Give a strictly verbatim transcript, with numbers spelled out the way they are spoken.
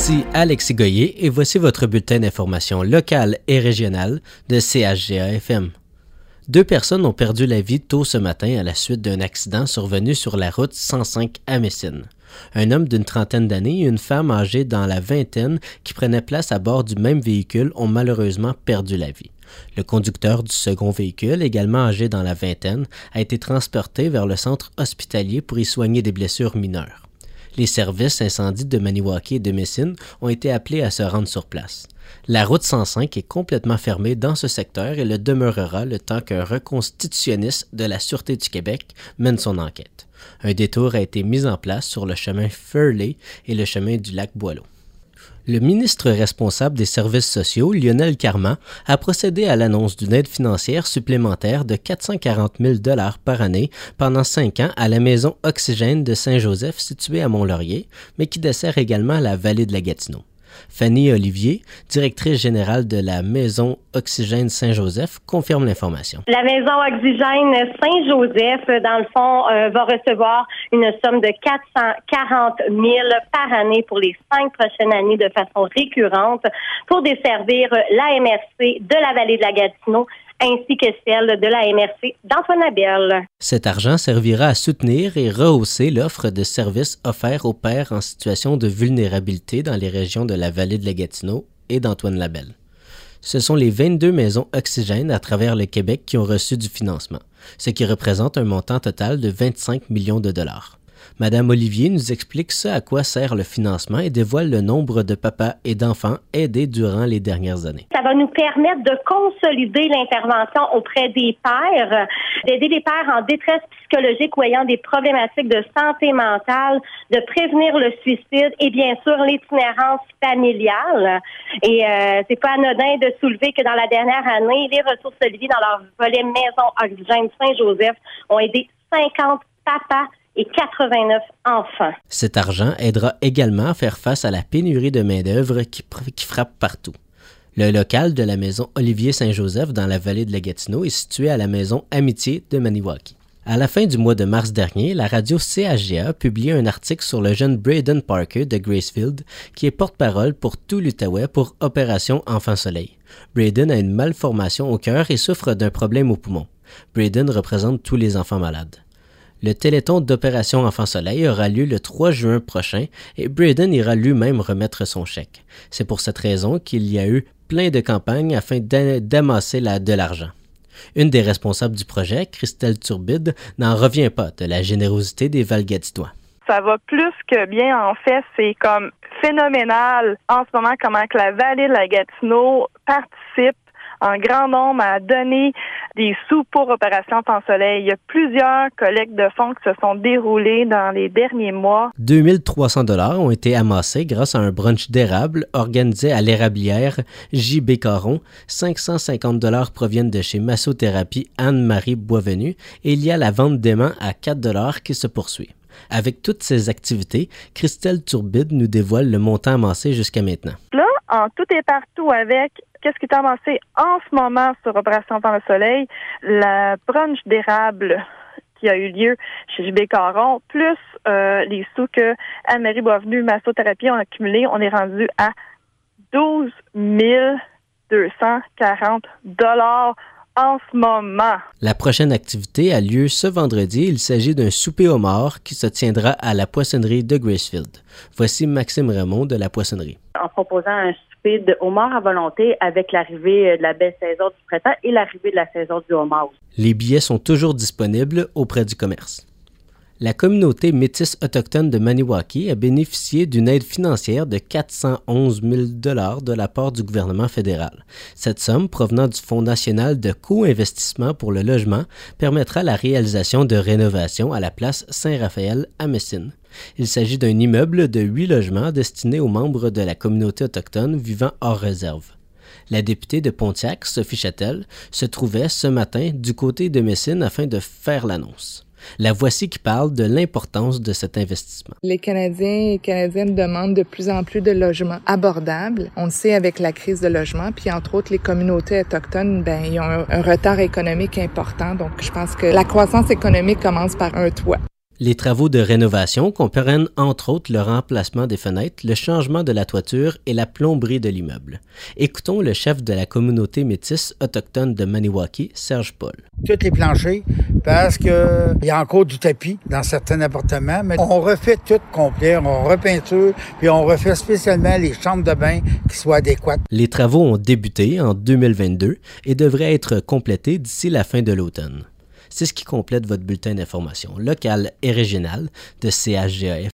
Ici Alexis Goyer et voici votre bulletin d'information locale et régionale de C H G A F M. Deux personnes ont perdu la vie tôt ce matin à la suite d'un accident survenu sur la route cent cinq à Messine. Un homme d'une trentaine d'années et une femme âgée dans la vingtaine qui prenaient place à bord du même véhicule ont malheureusement perdu la vie. Le conducteur du second véhicule, également âgé dans la vingtaine, a été transporté vers le centre hospitalier pour y soigner des blessures mineures. Les services incendies de Maniwaki et de Messine ont été appelés à se rendre sur place. La route cent cinq est complètement fermée dans ce secteur et le demeurera le temps qu'un reconstitutionniste de la Sûreté du Québec mène son enquête. Un détour a été mis en place sur le chemin Furley et le chemin du lac Boileau. Le ministre responsable des services sociaux, Lionel Carman, a procédé à l'annonce d'une aide financière supplémentaire de quatre cent quarante mille dollars par année pendant cinq ans à la maison Oxygène de Saint-Joseph située à Mont-Laurier, mais qui dessert également la vallée de la Gatineau. Fanny Olivier, directrice générale de la Maison Oxygène Saint-Joseph, confirme l'information. La Maison Oxygène Saint-Joseph, dans le fond, euh, va recevoir une somme de quatre cent quarante mille par année pour les cinq prochaines années de façon récurrente pour desservir l'A M R C de la vallée de la Gatineau ainsi que celle de la M R C d'Antoine-Labelle. Cet argent servira à soutenir et rehausser l'offre de services offerts aux pères en situation de vulnérabilité dans les régions de la vallée de la Gatineau et d'Antoine-Labelle. Ce sont les vingt-deux maisons Oxygène à travers le Québec qui ont reçu du financement, ce qui représente un montant total de vingt-cinq millions de dollars. Madame Olivier nous explique ce à quoi sert le financement et dévoile le nombre de papas et d'enfants aidés durant les dernières années. Ça va nous permettre de consolider l'intervention auprès des pères, d'aider les pères en détresse psychologique ou ayant des problématiques de santé mentale, de prévenir le suicide et bien sûr l'itinérance familiale. Et euh, c'est pas anodin de soulever que dans la dernière année, les ressources Olivier dans leur volet Maison Oxygène Saint-Joseph ont aidé cinquante papas et quatre-vingt-neuf enfants. Cet argent aidera également à faire face à la pénurie de main-d'œuvre qui, qui frappe partout. Le local de la maison Olivier Saint-Joseph dans la vallée de la Gatineau est situé à la maison Amitié de Maniwaki. À la fin du mois de mars dernier, la radio C H G A a publié un article sur le jeune Braden Parker de Gracefield, qui est porte-parole pour tout l'Outaouais pour Opération Enfant Soleil. Braden a une malformation au cœur et souffre d'un problème au poumon. Braden représente tous les enfants malades. Le téléthon d'Opération Enfant Soleil aura lieu le trois juin prochain et Braden ira lui-même remettre son chèque. C'est pour cette raison qu'il y a eu plein de campagnes afin d'amasser la, de l'argent. Une des responsables du projet, Christelle Turbide, n'en revient pas de la générosité des Val-Gatinois. Ça va plus que bien, en fait, c'est comme phénoménal en ce moment comment que la vallée de la Gatineau participe en grand nombre à donner des sous pour Opération Enfant Soleil. Il y a plusieurs collectes de fonds qui se sont déroulées dans les derniers mois. deux mille trois cents dollars ont été amassés grâce à un brunch d'érable organisé à l'érablière J B Caron. cinq cent cinquante dollars proviennent de chez Massothérapie Anne-Marie Boisvenu et il y a la vente d'aimants à quatre dollars qui se poursuit. Avec toutes ces activités, Christelle Turbide nous dévoile le montant amassé jusqu'à maintenant. Là, en tout et partout avec qu'est-ce qui est avancé en ce moment sur Opération Enfant le Soleil, la brunch d'érable qui a eu lieu chez J B Caron, plus euh, les sous que Anne-Marie Boisvenu, Massothérapie ont accumulé, on est rendu à douze mille deux cent quarante dollars en ce moment. La prochaine activité a lieu ce vendredi. Il s'agit d'un souper homard qui se tiendra à la poissonnerie de Gracefield. Voici Maxime Raymond de la poissonnerie. En proposant un souper de homard à volonté avec l'arrivée de la belle saison du printemps et l'arrivée de la saison du homard. Les billets sont toujours disponibles auprès du commerce. La communauté métisse autochtone de Maniwaki a bénéficié d'une aide financière de quatre cent onze mille dollars de la part du gouvernement fédéral. Cette somme, provenant du Fonds national de co-investissement pour le logement, permettra la réalisation de rénovations à la place Saint-Raphaël à Messine. Il s'agit d'un immeuble de huit logements destinés aux membres de la communauté autochtone vivant hors réserve. La députée de Pontiac, Sophie Châtel, se trouvait ce matin du côté de Messine afin de faire l'annonce. La voici qui parle de l'importance de cet investissement. Les Canadiens et Canadiennes demandent de plus en plus de logements abordables. On le sait avec la crise de logement, puis entre autres les communautés autochtones, ben ils ont un, un retard économique important. Donc je pense que la croissance économique commence par un toit. Les travaux de rénovation comprennent entre autres le remplacement des fenêtres, le changement de la toiture et la plomberie de l'immeuble. Écoutons le chef de la communauté métisse autochtone de Maniwaki, Serge Paul. Tous les planchers, parce que il y a encore du tapis dans certains appartements, mais on refait tout complet, on repeinture, puis on refait spécialement les chambres de bain qui soient adéquates. Les travaux ont débuté en deux mille vingt-deux et devraient être complétés d'ici la fin de l'automne. C'est ce qui complète votre bulletin d'information locale et régionale de C H G A F.